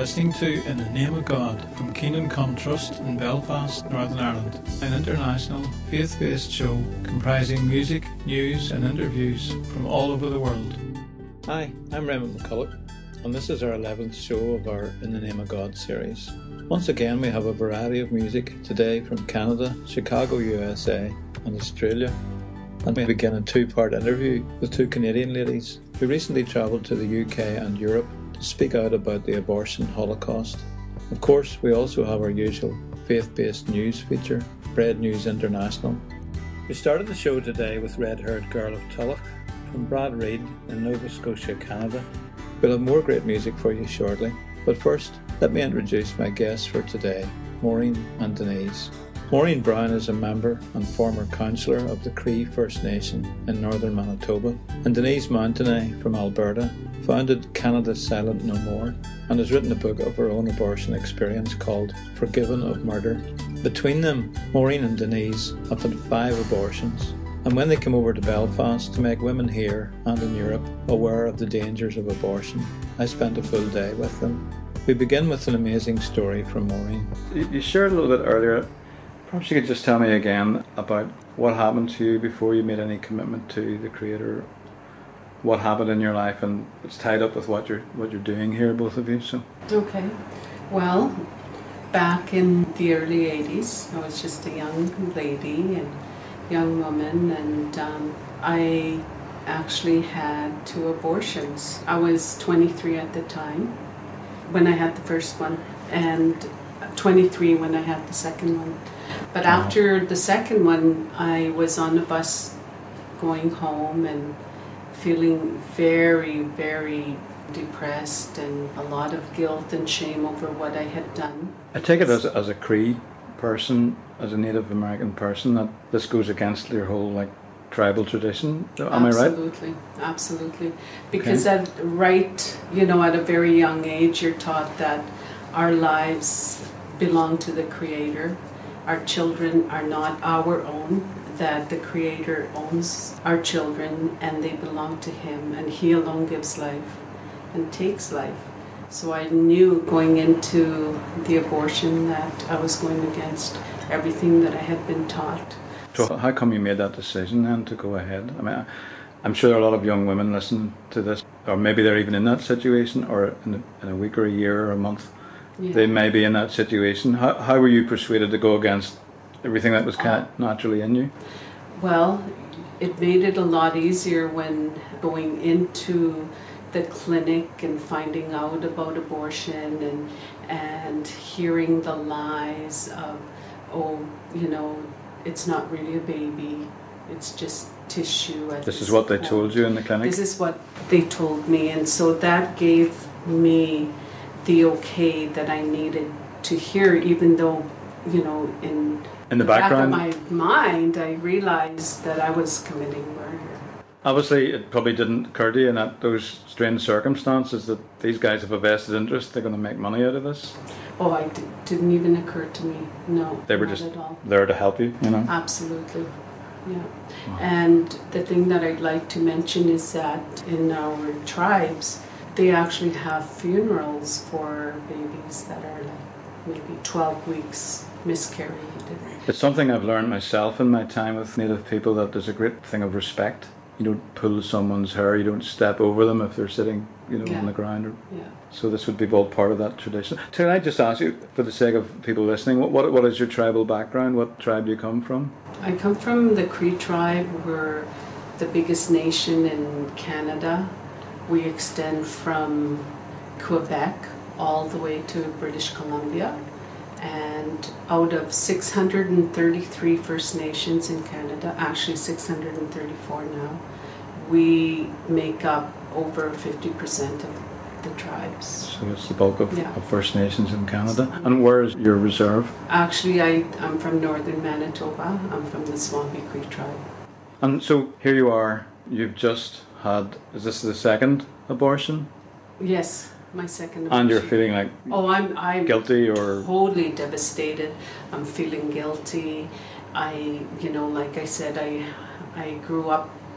listening to In the Name of God from Keenan Come Trust in Belfast, Northern Ireland, an international faith-based show comprising music, news and interviews from all over the world. Hi, I'm Raymond McCulloch, and this is our 11th show of our In the Name of God series. Once again, we have a variety of music today from Canada, Chicago, USA and Australia. And we begin a two-part interview with two Canadian ladies who recently travelled to the UK and Europe to speak out about the abortion holocaust. Of course, we also have our usual faith-based news feature, Bread News International. We started the show today with Red-Haired Girl of Tulloch from Brad Reid in Nova Scotia, Canada. We'll have more great music for you shortly, but first, let me introduce my guests for today, Maureen and Denise. Maureen Brown is a member and former councillor of the Cree First Nation in northern Manitoba, and Denise Mountenay from Alberta founded Canada Silent No More and has written a book of her own abortion experience called Forgiven of Murder. Between them, Maureen and Denise have had 5 abortions, and when they came over to Belfast to make women here and in Europe aware of the dangers of abortion, I spent a full day with them. We begin with an amazing story from Maureen. You shared a little bit earlier. Perhaps you could just tell me again about what happened to you before you made any commitment to the Creator. What happened in your life, and it's tied up with what you're doing here, both of you. So okay, well, back in the early 80s, I was just a young lady and young woman, and I actually had 2 abortions. I was 23 at the time when I had the first one, and 23 when I had the second one. But after the second one, I was on a bus going home and feeling very, very depressed and a lot of guilt and shame over what I had done. I take it as a Cree person, as a Native American person, that this goes against your whole tribal tradition. Am I right? Absolutely. Because at a very young age, you're taught that our lives belong to the Creator. Our children are not our own, that the Creator owns our children and they belong to Him, and He alone gives life and takes life. So I knew going into the abortion that I was going against everything that I had been taught. So how come you made that decision then to go ahead? I mean, I'm sure there are a lot of young women listening to this, or maybe they're even in that situation, or in a week or a year or a month. Yeah. They may be in that situation. How were you persuaded to go against everything that was kind of naturally in you? Well, it made it a lot easier when going into the clinic and finding out about abortion and hearing the lies of, it's not really a baby, it's just tissue. This is what they told you in the clinic? This is what they told me, and so that gave me the okay that I needed to hear, even though, in the background of my mind, I realized that I was committing murder. Obviously, it probably didn't occur to you in those strange circumstances that these guys have a vested interest, they're going to make money out of this? Oh, didn't even occur to me, no. They were just there to help you, Absolutely, yeah. Wow. And the thing that I'd like to mention is that in our tribes, they actually have funerals for babies that are maybe 12 weeks miscarried. It's something I've learned myself in my time with Native people, that there's a great thing of respect. You don't pull someone's hair, you don't step over them if they're sitting, on the ground. So this would be all part of that tradition. Can I just ask you, for the sake of people listening, what is your tribal background? What tribe do you come from? I come from the Cree tribe. We're the biggest nation in Canada. We extend from Quebec all the way to British Columbia, and out of 633 First Nations in Canada, actually 634 now, we make up over 50% of the tribes. So it's the bulk of First Nations in Canada. And where is your reserve? Actually, I'm from northern Manitoba. I'm from the Swampy Cree tribe. And so here you are, you've just had, is this the second abortion? Yes, my second abortion. And you're feeling I'm guilty or? Totally devastated. I'm feeling guilty. Like I said, I grew up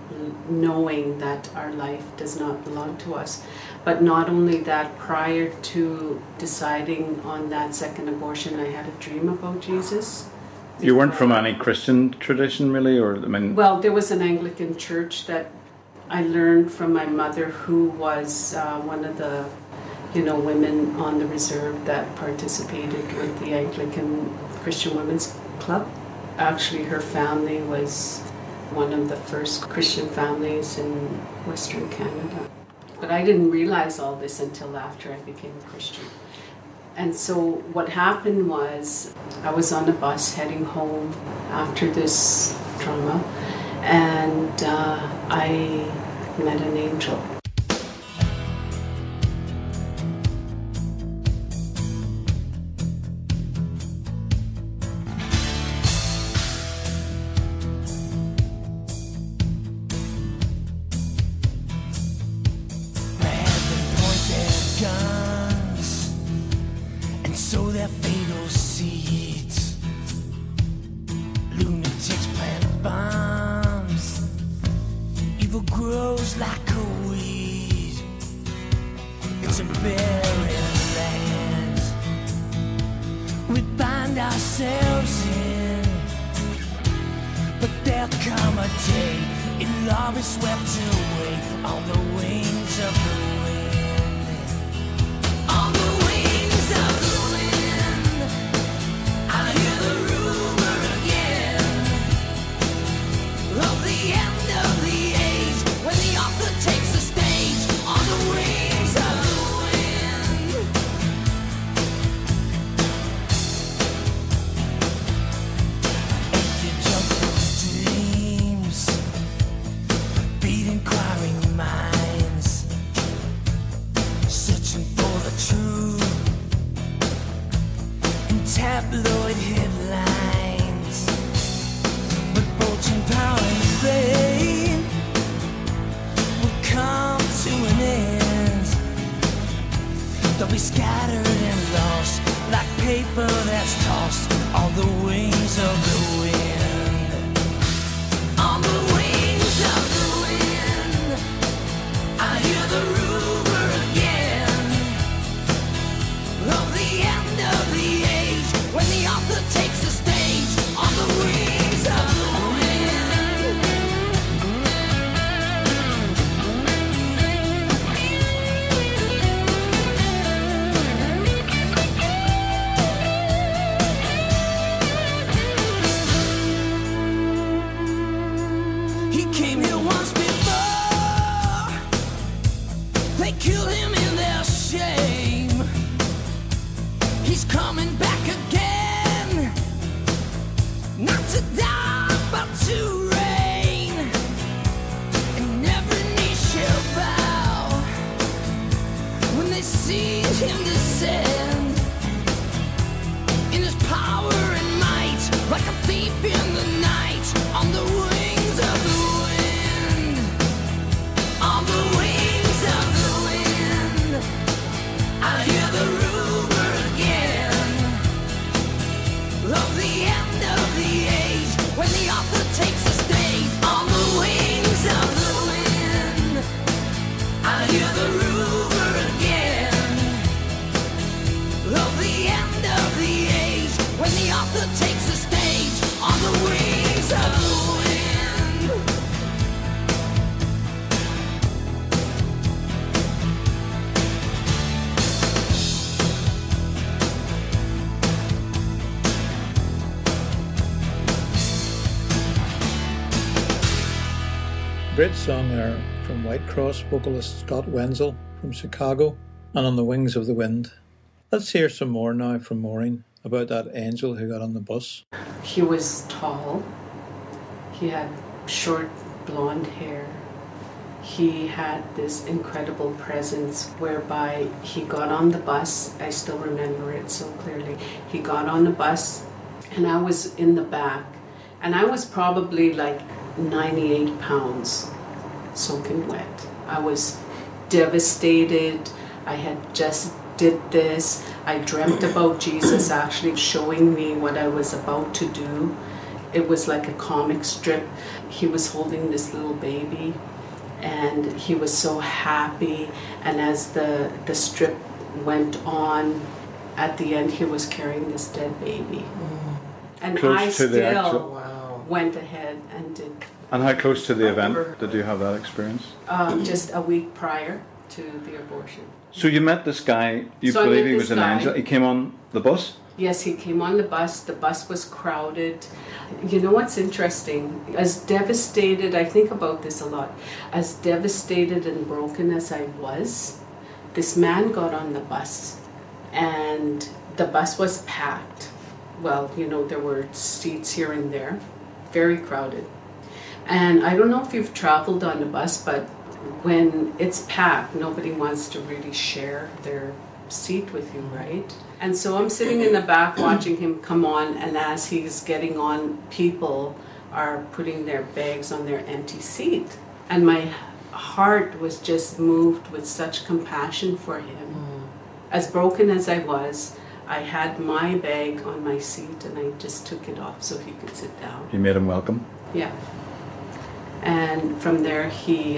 knowing that our life does not belong to us. But not only that, prior to deciding on that second abortion, I had a dream about Jesus. You weren't from any Christian tradition, really, or I mean? Well, there was an Anglican church that I learned from my mother, who was one of the, women on the reserve that participated with the Anglican Christian Women's Club. Actually, her family was one of the first Christian families in Western Canada. But I didn't realize all this until after I became a Christian. And so what happened was I was on a bus heading home after this trauma, and I met an angel. Sow their fatal seeds. Lunatics plant bombs. Evil grows like a weed. It's a barren land. We bind ourselves in, but there'll come a day it'll all be swept away on the wings of the wind. On the wings of the tabloid headlines, but fortune, power, and fame will come to an end. They'll be scattered and lost like paper that's tossed on the wings of the wind. On the wings of the wind, I hear the rumor again of the end of the age, when the author takes the stage on the wings of the He came here once before. They killed him in their shame. He's coming back again, not to die but to reign, and every knee shall bow when they see him descend in his power and might, like a thief in the night, on the wings of the wind. On the wings of the wind, I hear the rumor again of the end of the age, when the author takes the stage on the wings of the wind. I hear the rumor again of the end of the age, when the author takes the stage on the wings of the wind. Great song there from White Cross vocalist Scott Wenzel from Chicago and On the Wings of the Wind. Let's hear some more now from Maureen about that angel who got on the bus. He was tall. He had short blonde hair. He had this incredible presence whereby he got on the bus. I still remember it so clearly. He got on the bus and I was in the back. And I was probably like 98 pounds soaking wet. I was devastated. I had just did this. I dreamt about Jesus actually showing me what I was about to do. It was like a comic strip. He was holding this little baby, and he was so happy. And as the strip went on, at the end, he was carrying this dead baby. And Close I to still the actual... went ahead and did. And how close to the event did you have that experience? Just a week prior to the abortion. So you met this guy, you So I believe met he this was an guy. angel. He came on the bus? Yes, he came on the bus was crowded. You know what's interesting? As devastated, I think about this a lot, as devastated and broken as I was, this man got on the bus, and the bus was packed. Well, you know, there were seats here and there, very crowded. And I don't know if you've traveled on the bus, but when it's packed, nobody wants to really share their seat with you, right? And so I'm sitting in the back watching him come on, and as he's getting on, people are putting their bags on their empty seat. And my heart was just moved with such compassion for him. As broken as I was, I had my bag on my seat, and I just took it off so he could sit down. You made him welcome? Yeah. And from there, he,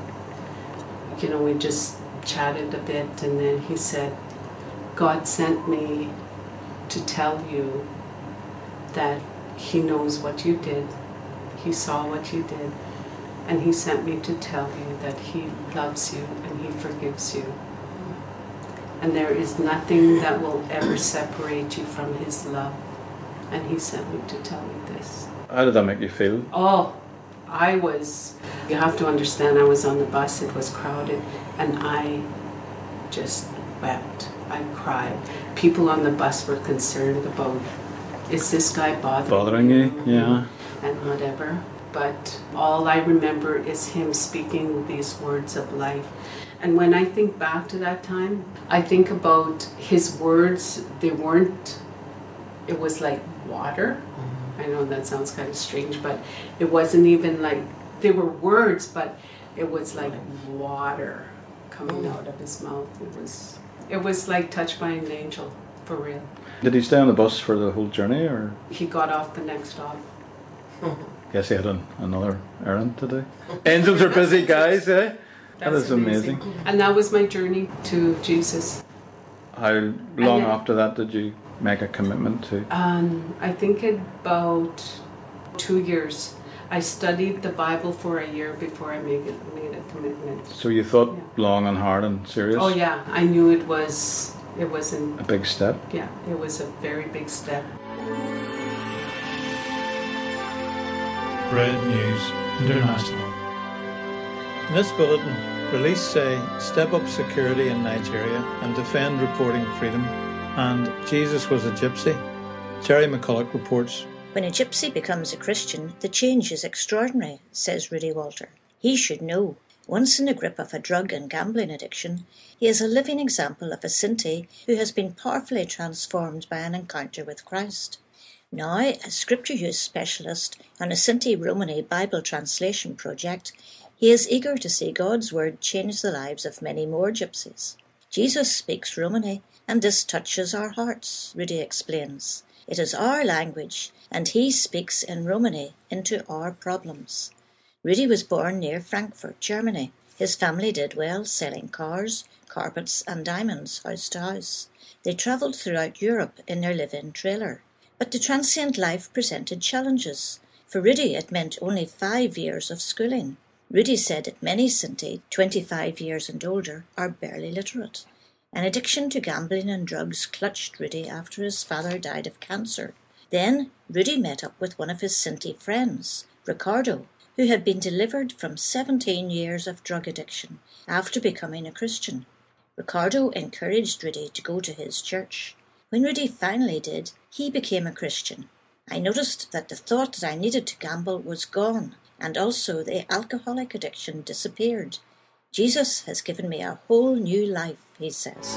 we just chatted a bit, and then he said, God sent me to tell you that he knows what you did. He saw what you did. And he sent me to tell you that he loves you and he forgives you. And there is nothing that will ever separate you from his love. And he sent me to tell you this. How did that make you feel? Oh, you have to understand, I was on the bus, it was crowded, and I just wept. I cried. People on the bus were concerned about, is this guy bothering you? Yeah. And whatever. But all I remember is him speaking these words of life. And when I think back to that time, I think about his words. It was like water. I know that sounds kind of strange, but it wasn't even like, they were words, but it was like water coming out of his mouth. It was like touched by an angel, for real. Did he stay on the bus for the whole journey, or? He got off the next stop. Guess he had another errand to do. Angels are busy guys, eh? That is amazing. And that was my journey to Jesus. How long after that did you make a commitment to? I think about 2 years. I studied the Bible for a year before I made a commitment. So you thought long and hard and serious? Oh yeah, I knew it was a big step? Yeah, it was a very big step. Red News International. In this bulletin, police say step up security in Nigeria and defend reporting freedom, and Jesus was a gypsy. Jerry McCulloch reports. When a gypsy becomes a Christian, the change is extraordinary, says Rudy Walter. He should know. Once in the grip of a drug and gambling addiction, he is a living example of a Sinti who has been powerfully transformed by an encounter with Christ. Now, as scripture use specialist on a Sinti Romani Bible translation project, he is eager to see God's word change the lives of many more gypsies. Jesus speaks Romani, and this touches our hearts, Rudy explains. It is our language, and he speaks in Romani into our problems. Rudy was born near Frankfurt, Germany. His family did well, selling cars, carpets and diamonds house to house. They travelled throughout Europe in their live-in trailer. But the transient life presented challenges. For Rudy, it meant only 5 years of schooling. Rudy said that many Sinti, 25 years and older, are barely literate. An addiction to gambling and drugs clutched Rudy after his father died of cancer. Then Rudy met up with one of his Sinti friends, Ricardo, who had been delivered from 17 years of drug addiction after becoming a Christian. Ricardo encouraged Rudy to go to his church. When Rudy finally did, he became a Christian. I noticed that the thought that I needed to gamble was gone, and also the alcoholic addiction disappeared. Jesus has given me a whole new life, he says.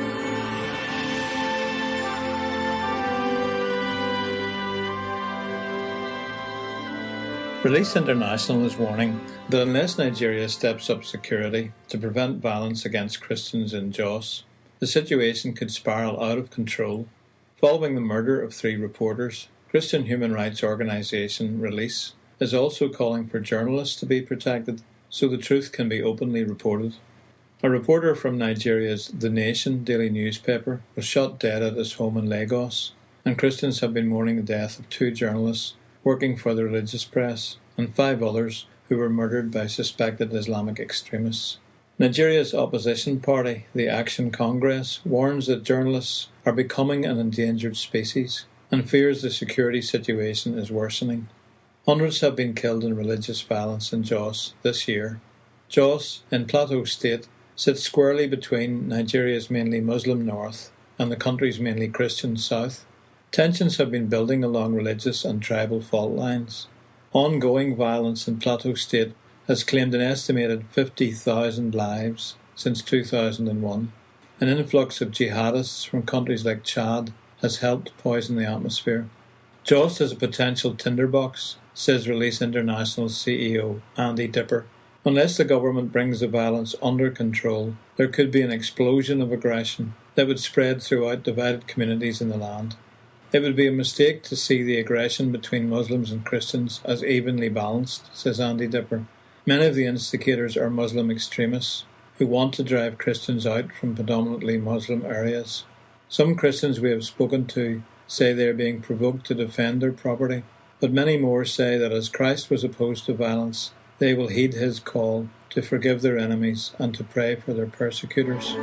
Release International is warning that unless Nigeria steps up security to prevent violence against Christians in Jos, the situation could spiral out of control. Following the murder of 3 reporters, Christian human rights organisation Release is also calling for journalists to be protected so the truth can be openly reported. A reporter from Nigeria's The Nation daily newspaper was shot dead at his home in Lagos, and Christians have been mourning the death of 2 journalists working for the religious press and 5 others who were murdered by suspected Islamic extremists. Nigeria's opposition party, the Action Congress, warns that journalists are becoming an endangered species and fears the security situation is worsening. Hundreds have been killed in religious violence in Jos this year. Jos, in Plateau State, sits squarely between Nigeria's mainly Muslim north and the country's mainly Christian south. Tensions have been building along religious and tribal fault lines. Ongoing violence in Plateau State has claimed an estimated 50,000 lives since 2001. An influx of jihadists from countries like Chad has helped poison the atmosphere. Jos is a potential tinderbox, says Release International's CEO Andy Dipper. Unless the government brings the violence under control, there could be an explosion of aggression that would spread throughout divided communities in the land. It would be a mistake to see the aggression between Muslims and Christians as evenly balanced, says Andy Dipper. Many of the instigators are Muslim extremists who want to drive Christians out from predominantly Muslim areas. Some Christians we have spoken to say they are being provoked to defend their property, but many more say that as Christ was opposed to violence, they will heed his call to forgive their enemies and to pray for their persecutors.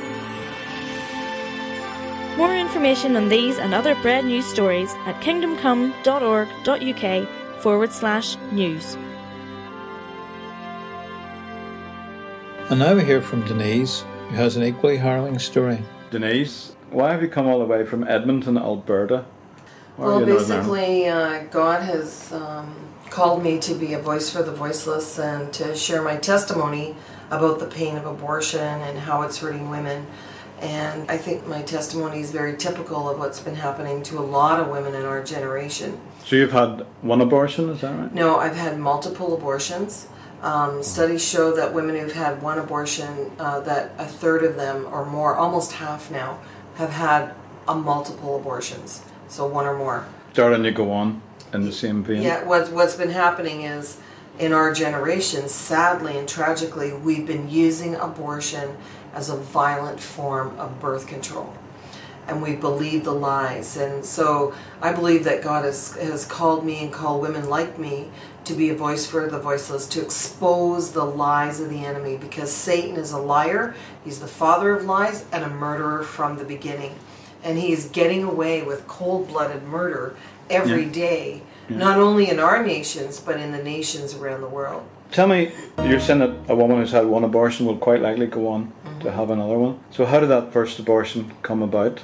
More information on these and other Bread News stories at kingdomcome.org.uk/news. And now we hear from Denise, who has an equally harrowing story. Denise, why have you come all the way from Edmonton, Alberta? Well, basically, God has called me to be a voice for the voiceless and to share my testimony about the pain of abortion and how it's hurting women. And I think my testimony is very typical of what's been happening to a lot of women in our generation. So you've had one abortion, is that right? No, I've had multiple abortions. Studies show that women who've had one abortion, that a third of them or more, almost half now, have had multiple abortions. So one or more. Darren, you go on in the same vein. Yeah, what's been happening is in our generation, sadly and tragically, we've been using abortion as a violent form of birth control. And we believe the lies. And so I believe that God has called me and called women like me to be a voice for the voiceless, to expose the lies of the enemy, because Satan is a liar. He's the father of lies and a murderer from the beginning. And he's getting away with cold-blooded murder every day, not only in our nations, but in the nations around the world. Tell me, you're saying that a woman who's had one abortion will quite likely go on to have another one. So how did that first abortion come about?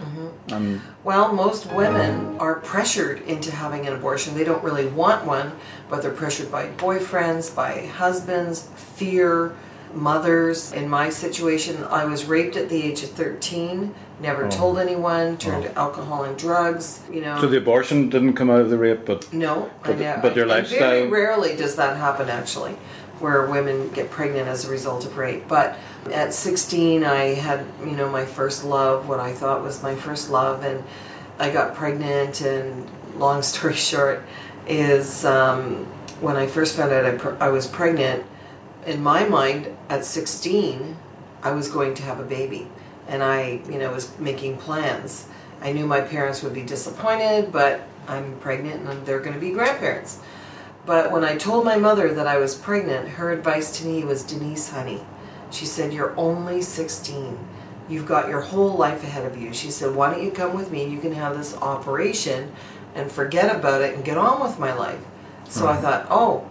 Well, most women are pressured into having an abortion. They don't really want one, but they're pressured by boyfriends, by husbands, fear, mothers. In my situation, I was raped at the age of 13, never told anyone, turned to alcohol and drugs, you know. So the abortion didn't come out of the rape, but no, but your lifestyle. Very rarely does that happen, actually, where women get pregnant as a result of rape. But at 16, I had, my first love, what I thought was my first love, and I got pregnant. And long story short, is when I first found out I was pregnant. In my mind, at 16, I was going to have a baby. And I, was making plans. I knew my parents would be disappointed, but I'm pregnant and they're going to be grandparents. But when I told my mother that I was pregnant, her advice to me was, Denise, honey, she said, you're only 16. You've got your whole life ahead of you. She said, why don't you come with me and you can have this operation and forget about it and get on with my life. So I thought,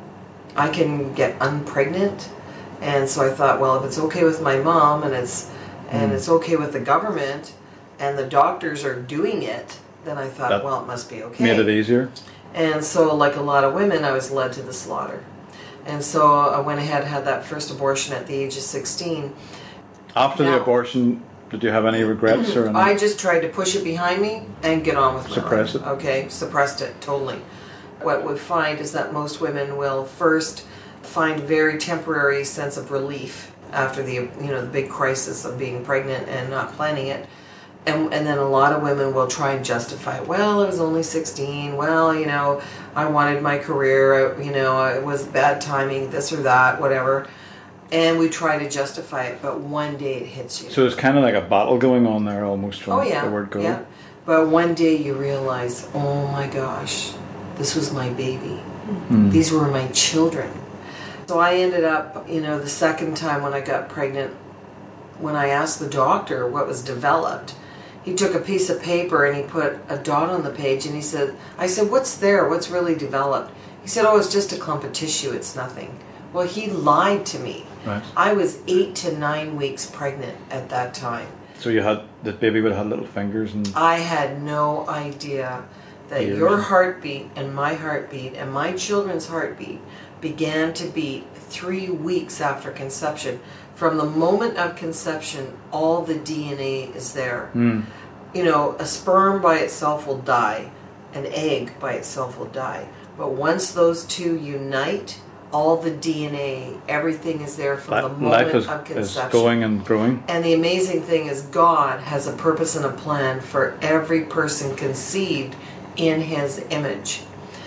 I can get unpregnant. And so I thought, well, if it's okay with my mom and it's okay with the government and the doctors are doing it, then I thought, well, it must be okay. Made it easier. And so, like a lot of women, I was led to the slaughter. And so I went ahead and had that first abortion at the age of 16. After the abortion, did you have any regrets? Or anything? I just tried to push it behind me and get on with my life. Suppress it? Okay, suppressed it, totally. What we find is that most women will first find a very temporary sense of relief after the big crisis of being pregnant and not planning it. And then a lot of women will try and justify, well, I was only 16, well, you know, I wanted my career, you know, it was bad timing, this or that, whatever. And we try to justify it, but one day it hits you. So there's kind of like a battle going on there almost from the word go. Yeah. But one day you realize, oh my gosh, this was my baby. These were my children. So I ended up, you know, the second time when I got pregnant, when I asked the doctor what was developed, he took a piece of paper and he put a dot on the page and he said, I said, what's there? What's really developed? He said, oh, it's just a clump of tissue. It's nothing. Well, he lied to me. Right. I was 8 to 9 weeks pregnant at that time. So the baby would have had little fingers and... I had no idea that your heartbeat and my heartbeat and my children's heartbeat began to beat 3 weeks after conception. From the moment of conception, all the DNA is there. You know, a sperm by itself will die. An egg by itself will die. But once those two unite, all the DNA, everything is there from the moment of conception. Is going and growing. And the amazing thing is God has a purpose and a plan for every person conceived in His image.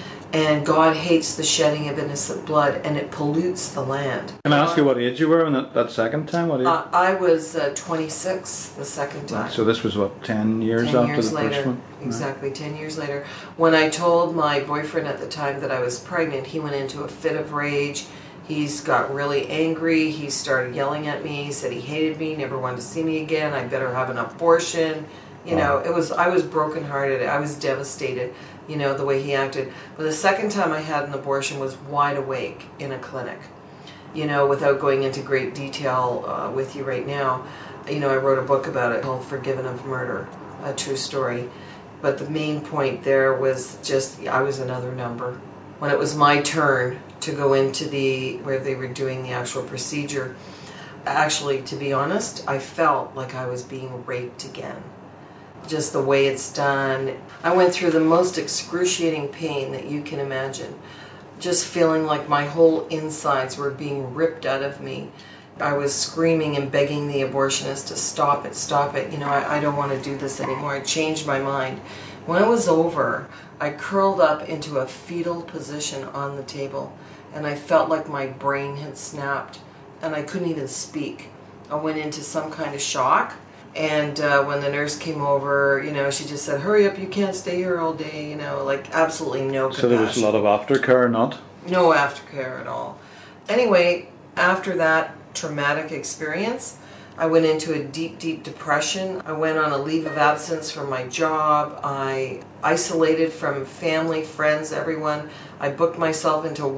And God hates the shedding of innocent blood, and it pollutes the land. Can I ask you what age you were when that second time? What age? I was 26 the second time. So this was what, 10 years 10 after years the later. first one? Exactly, 10 years later. When I told my boyfriend at the time that I was pregnant, he went into a fit of rage. He's got really angry. He started yelling at me. He said he hated me, never wanted to see me again. I better have an abortion. You know, I was brokenhearted. I was devastated, you know, the way he acted. But the second time I had an abortion was wide awake in a clinic. You know, without going into great detail with you right now, you know, I wrote a book about it called Forgiven of Murder, a true story. But the main point there was just, I was another number. When it was my turn to go into where they were doing the actual procedure, actually, to be honest, I felt like I was being raped again. Just the way it's done. I went through the most excruciating pain that you can imagine. Just feeling like my whole insides were being ripped out of me. I was screaming and begging the abortionist to stop it. You know, I don't want to do this anymore. I changed my mind. When it was over, I curled up into a fetal position on the table, and I felt like my brain had snapped, and I couldn't even speak. I went into some kind of shock. And when the nurse came over, you know, she just said, hurry up, you can't stay here all day, you know, like absolutely no compassion. So there was a lot of aftercare, not? No aftercare at all. Anyway, after that traumatic experience, I went into a deep, deep depression. I went on a leave of absence from my job. I isolated from family, friends, everyone. I booked myself into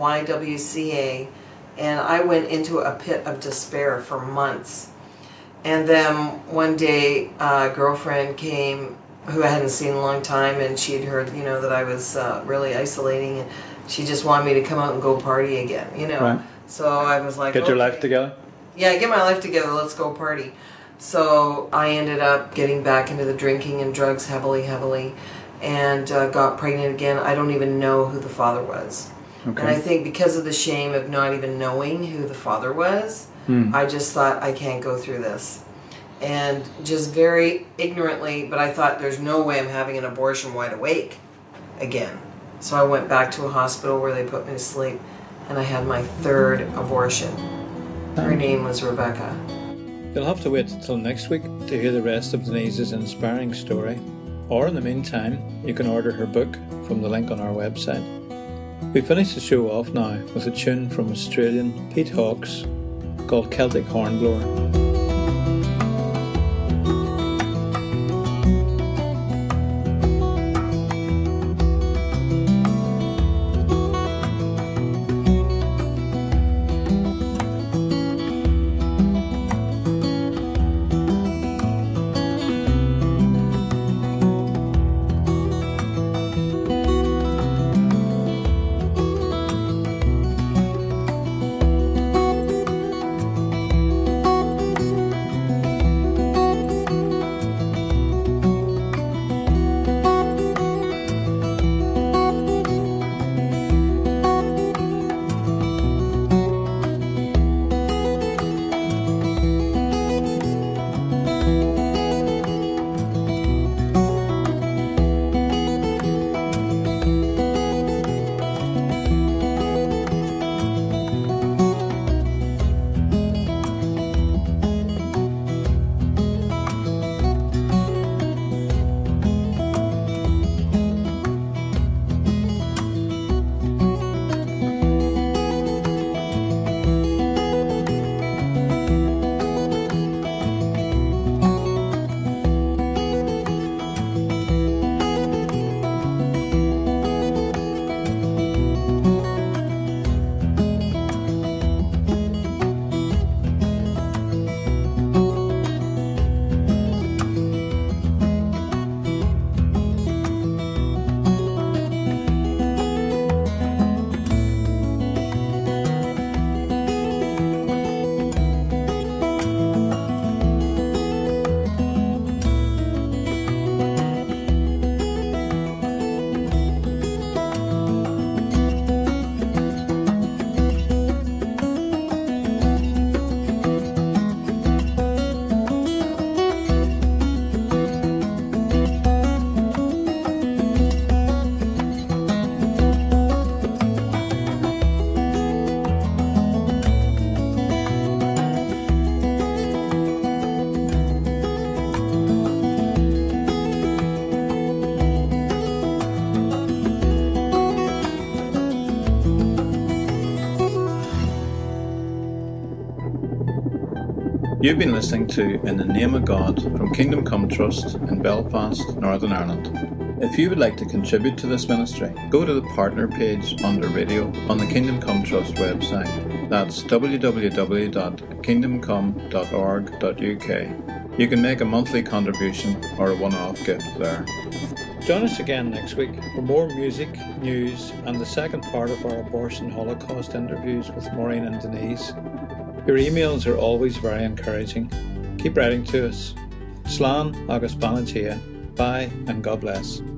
YWCA, and I went into a pit of despair for months. And then one day, a girlfriend came who I hadn't seen in a long time, and she'd heard, you know, that I was really isolating, and she just wanted me to come out and go party again, you know. Right. So I was like, Get your life together? Yeah, get my life together, let's go party. So I ended up getting back into the drinking and drugs heavily, and got pregnant again. I don't even know who the father was. Okay. And I think because of the shame of not even knowing who the father was, I just thought, I can't go through this. And just very ignorantly, but I thought there's no way I'm having an abortion wide awake again. So I went back to a hospital where they put me to sleep, and I had my third abortion. Her name was Rebecca. You'll have to wait until next week to hear the rest of Denise's inspiring story. Or in the meantime, you can order her book from the link on our website. We finish the show off now with a tune from Australian Pete Hawkes called Celtic Hornblower. You've been listening to In the Name of God from Kingdom Come Trust in Belfast, Northern Ireland. If you would like to contribute to this ministry, go to the partner page under radio on the Kingdom Come Trust website. That's www.kingdomcome.org.uk. You can make a monthly contribution or a one-off gift there. Join us again next week for more music, news, and the second part of our Abortion Holocaust interviews with Maureen and Denise. Your emails are always very encouraging. Keep writing to us. Slán agus Banatia. Bye and God bless.